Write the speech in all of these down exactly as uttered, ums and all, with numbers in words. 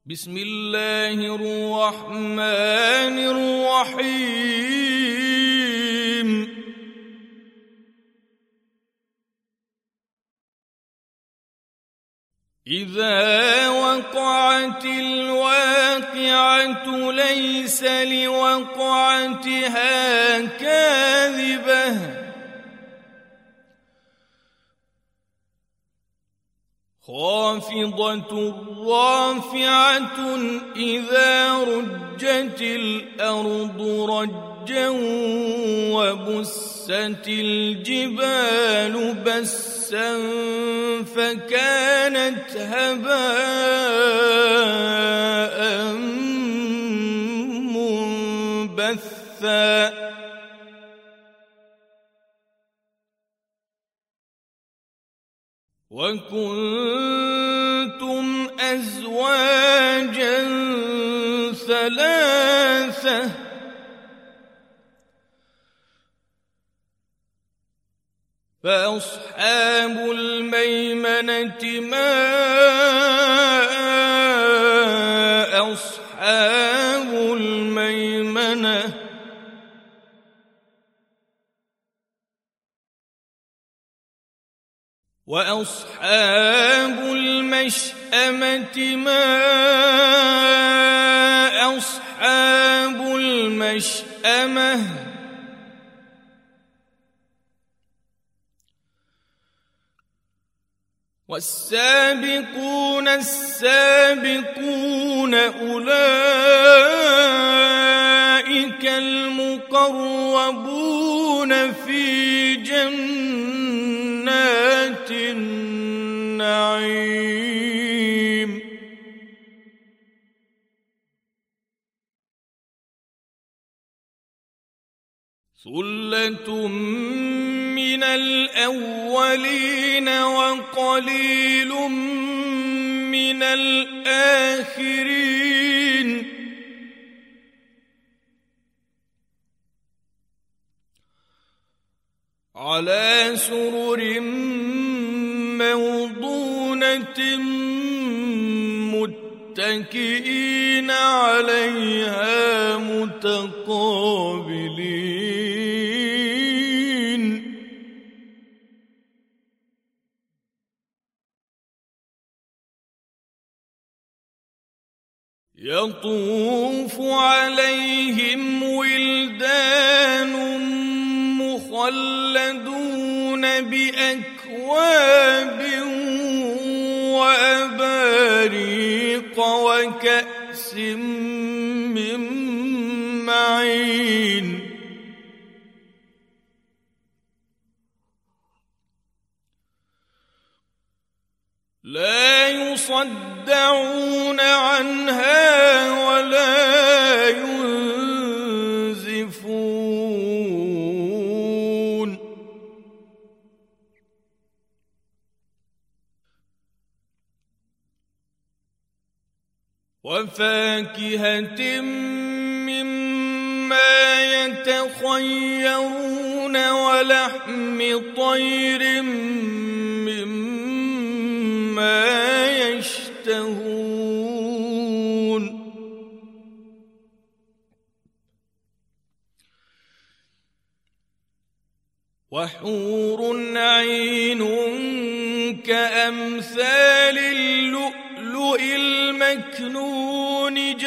بسم الله الرحمن الرحيم إذا وقعت الواقعة ليس لوقعتها كاذبة خافضة رافعة إذا رجت الأرض رجا وبست الجبال بسا فكانت هباء منبثا وكنتم أزواجا ثلاثة فأصحاب الميمنة ما أصحاب الميمنة وأصحاب المشأمة ما أصحاب المشأمة والسابقون السابقون أولئك المقربون في جنات النعيم ثلة من الأولين وقليل من الآخرين على سرر موضونة متكئين عليها متقابلين يطوف عليهم ولدان مخلدون بأكواب وأباريق وكأس من معين لا يصدعون عنها ولا ينزفون وفاكهة مما يتخيرون ولحم طير مما يشتهون وحور عين كأمثال اللؤلؤ المكنون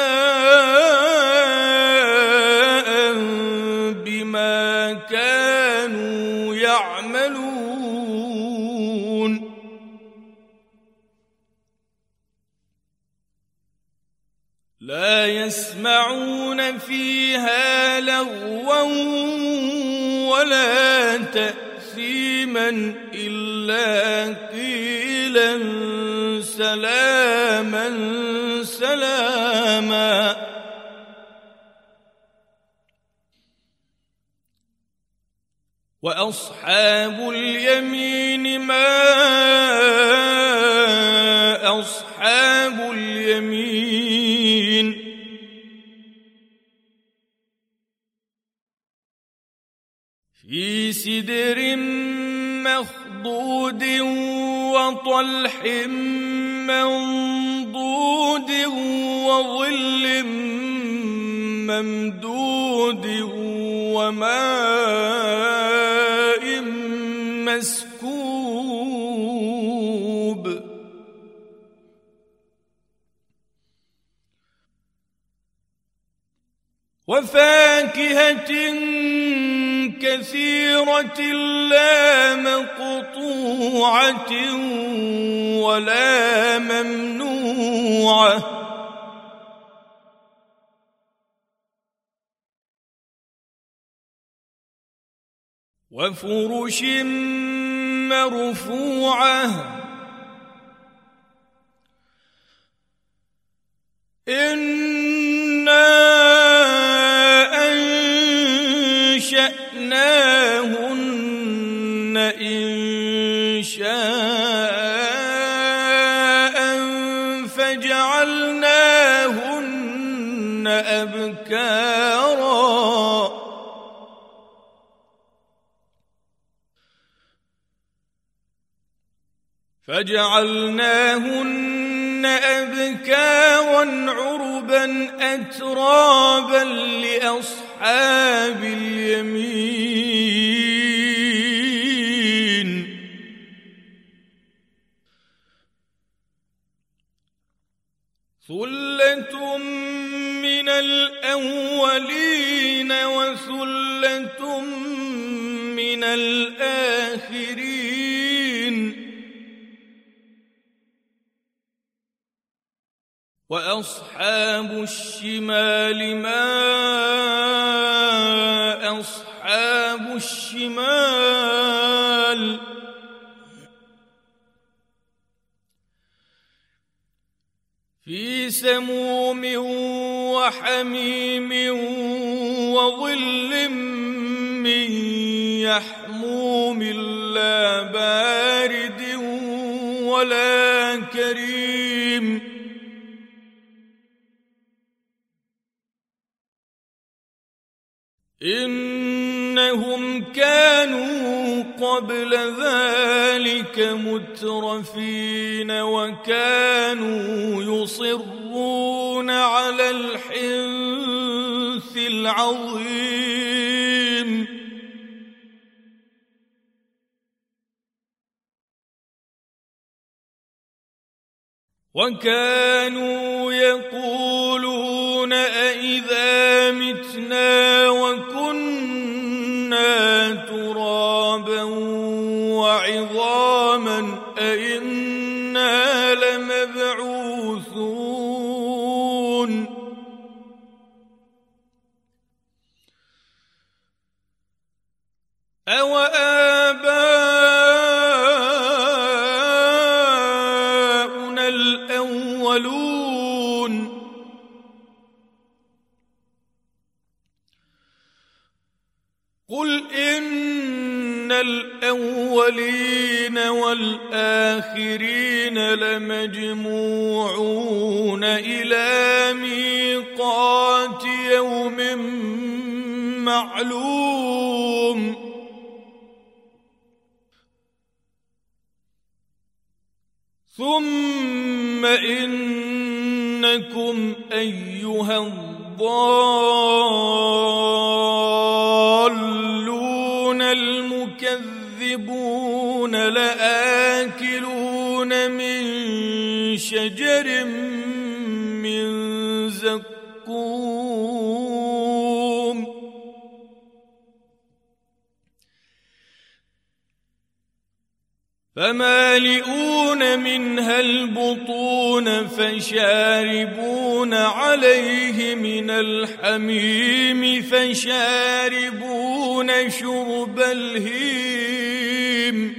جزاء بما كانوا يعملون لا يسمعون فيها لغوا ولا تأثيما إلا قيلا سلاما سلاما وأصحاب اليمين ما أصحاب اليمين في سدر مخضود وطلح منضود وظل ممدود وماء مسكوب وفاكهة كثيرة لا مقطوعة ولا ممنوعة وفرش مرفوعة إنا أنشأناهن إنشاء فجعلناهن أبكارا فجعلناهن أبكارا عربا أترابا لأصحاب اليمين ثلة من الأولين وثلة من الآخرين وأصحاب الشمال ما أصحاب الشمال في سموم وحميم وظل من يحموم لا بارد ولا كريم إنهم كانوا قبل ذلك مترفين وكانوا يصرون على الحنث العظيم وكانوا يقولون أئذا متنا وكنا ترابا وعظاما أئنا لمبعوثون أوآباؤنا الأولون قل إن الأولين والآخرين لمجموعون إلى ميقات يوم معلوم ثم إنكم أيها الضالون المكذبون لآكلون من شجر من زقوم فمالئون منها البطون فشاربون عليه من الحميم فشاربون شرب الهيم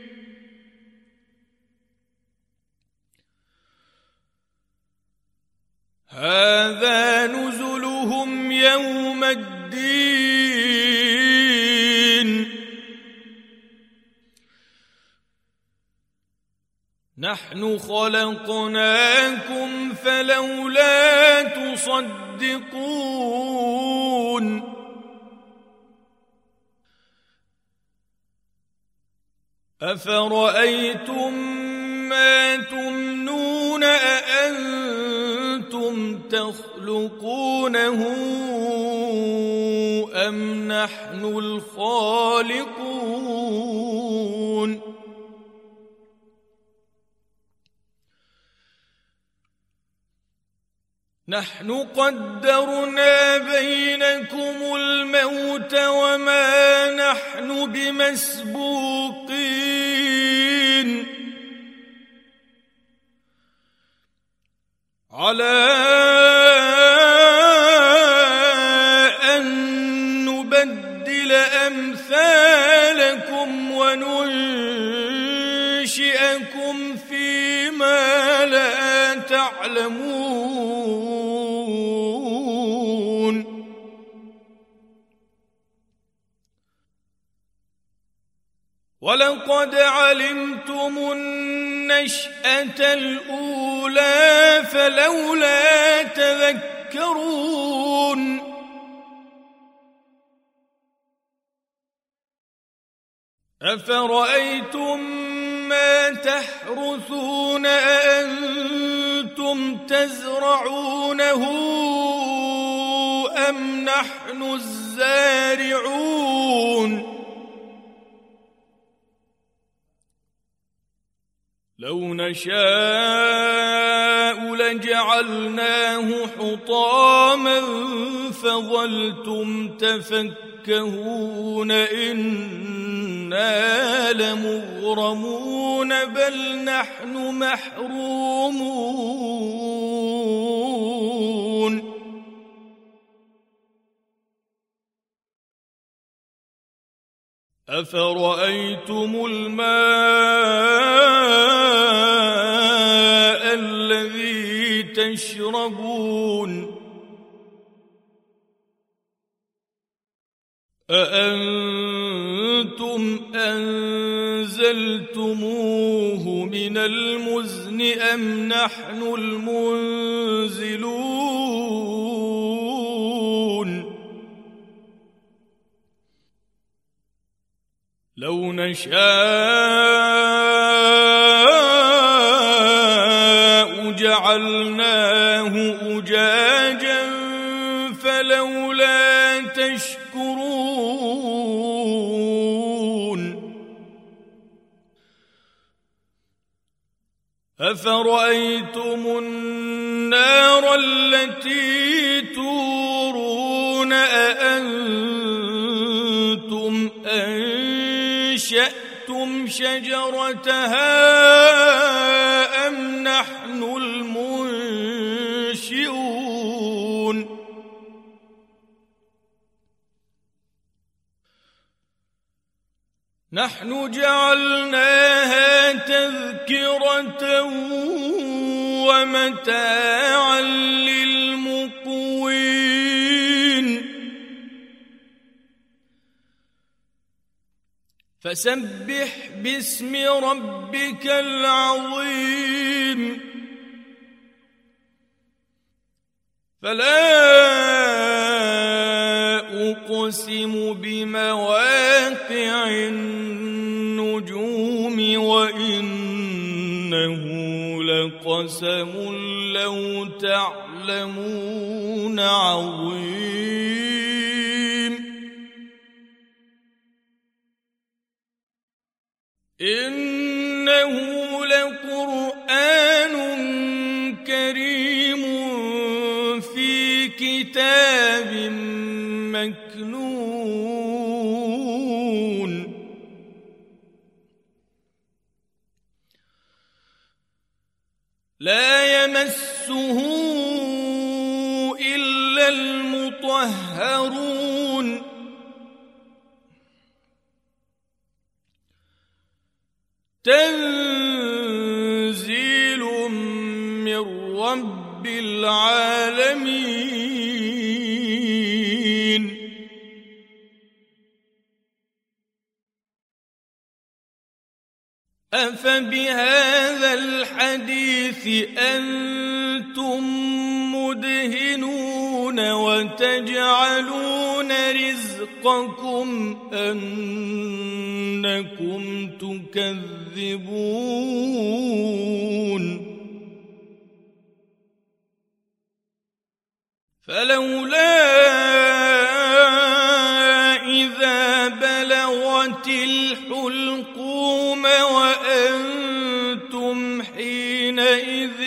هذا نزلهم يوم الدين نحن خلقناكم فلولا تصدقون أفرأيتم ما تمنون أأنتم تخلقونه أم نحن الخالقون نحن قدرنا بينكم الموت وما نحن بمسبوقين على أن نبدل أمثالكم وننشئكم فيما لا تعلمون ولقد علمتم النشأة الأولى فلولا تذكرون أفرأيتم ما تحرثون أأنتم تزرعونه أم نحن الزارعون لو نشاء لجعلناه حطاما فظلتم تفكهون إنا لمغرمون بل نحن محرومون أفرأيتم الماء الذي تشربون أأنتم أنزلتموه من المزن أم نحن المنزلون لو نشاء جعلناه أجاجا فلولا تشكرون أفرأيتم النار التي تورون أأنتم أنشأتم شجرتها أم نحن المنشئون نحن جعلناها تذكرة ومتاعا للمقوين فسبح باسم ربك العظيم فلا أقسم بمواقع النجوم وإنه لقسم لو تعلمون عظيم إنه لقرآن كريم في كتاب مكنون لا يمسه إلا المطهرون تنزيل من رب العالمين أفبهذا الحديث أنتم مدهنون وتجعلون رزقكم أنكم تكذبون فلولا إذا بلغت الحلقوم وأنتم حينئذ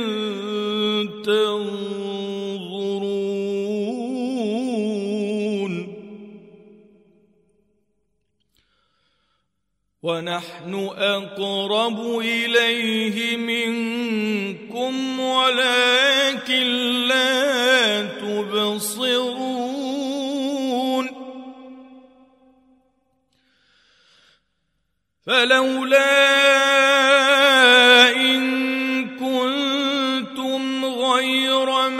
تنظرون ونحن أقرب إليه منكم ولكن لا تبصرون فلولا إن كنتم غير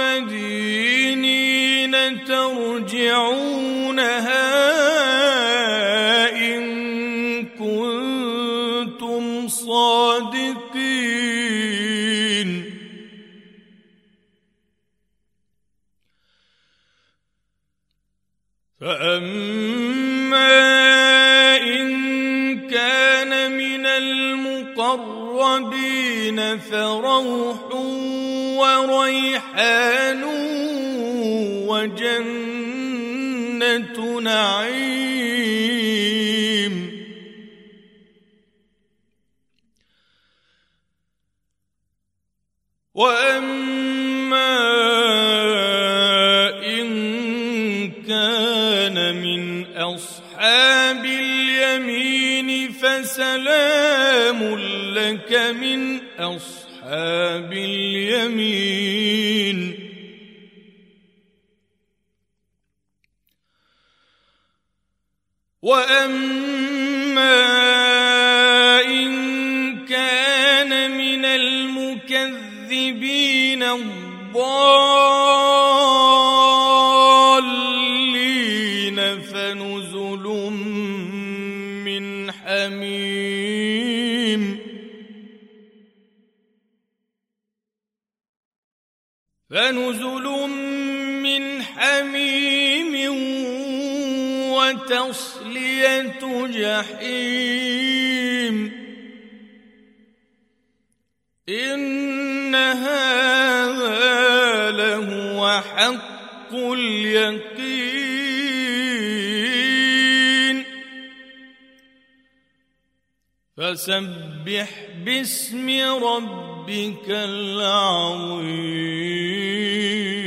مدينين ترجعونها إن كنتم صادقين فأما المقربين فروح وريحان وجنة نعيم وأما إن كان من أصحاب اليمين فسلام لك من أصحاب اليمين وأما إن كان من المكذبين الضالين فنزل من حميم فنزل من حميم وتصلية جحيم إن هذا لهو حق اليقين فسبح باسم ربك العظيم